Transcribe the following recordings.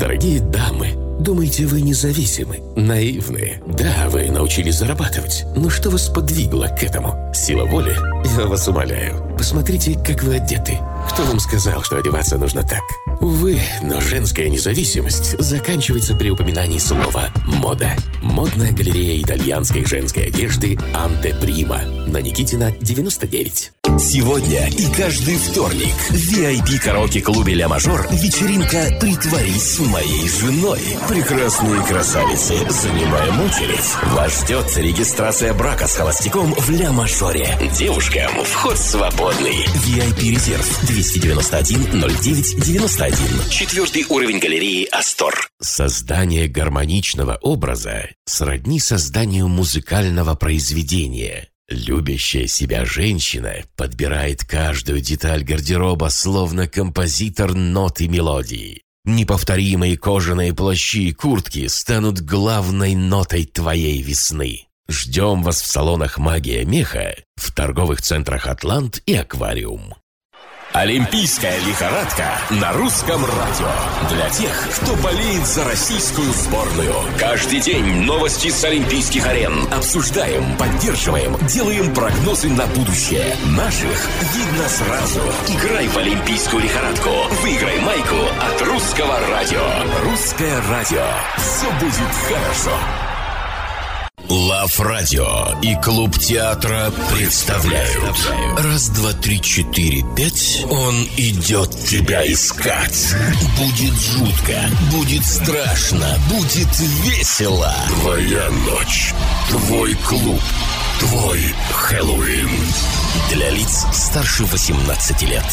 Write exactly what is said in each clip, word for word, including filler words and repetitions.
Дорогие дамы, думаете, вы независимы? Наивные. Да, вы научились зарабатывать. Но что вас подвигло к этому? Сила воли? Я вас умоляю. Посмотрите, как вы одеты. Кто вам сказал, что одеваться нужно так? Увы, но женская независимость заканчивается при упоминании слова «мода». Модная галерея итальянской женской одежды «Антеприма» на Никитина, девяносто девять. Сегодня и каждый вторник в ви ай пи-караоке-клубе «Ля Мажор» вечеринка «Притворись моей женой». Прекрасные красавицы, занимаем очередь. Вас ждет регистрация брака с холостяком в «Ля Мажоре». Девушкам вход свободный. ви ай пи-резерв двести девяносто один ноль девять девяносто один. Четвертый уровень галереи «Астор». Создание гармоничного образа сродни созданию музыкального произведения. Любящая себя женщина подбирает каждую деталь гардероба, словно композитор нот и мелодии. Неповторимые кожаные плащи и куртки станут главной нотой твоей весны. Ждем вас в салонах «Магия меха», в торговых центрах «Атлант» и «Аквариум». Олимпийская лихорадка на русском радио. Для тех, кто болеет за российскую сборную. Каждый день новости с олимпийских арен. Обсуждаем, поддерживаем, делаем прогнозы на будущее. Наших видно сразу. Играй в олимпийскую лихорадку. Выиграй майку от русского радио. Русское радио. Все будет хорошо. Лав Радио и Клуб театра представляют. Раз, два, три, четыре, пять. Он идет тебя искать. Будет жутко, будет страшно, будет весело. Твоя ночь, твой клуб, твой Хэллоуин. Для лиц старше восемнадцати лет.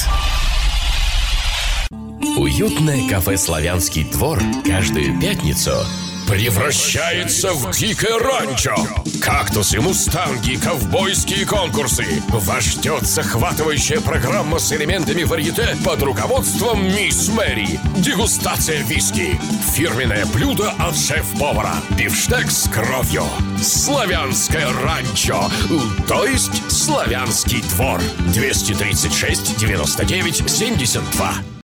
Уютное кафе «Славянский двор» каждую пятницу превращается в дикое ранчо. Кактусы, мустанги, ковбойские конкурсы. Вас ждет захватывающая программа с элементами варьете под руководством мисс Мэри. Дегустация виски. Фирменное блюдо от шеф-повара. Бифштекс с кровью. Славянское ранчо. То есть Славянский двор. двести тридцать шесть девяносто девять семьдесят два.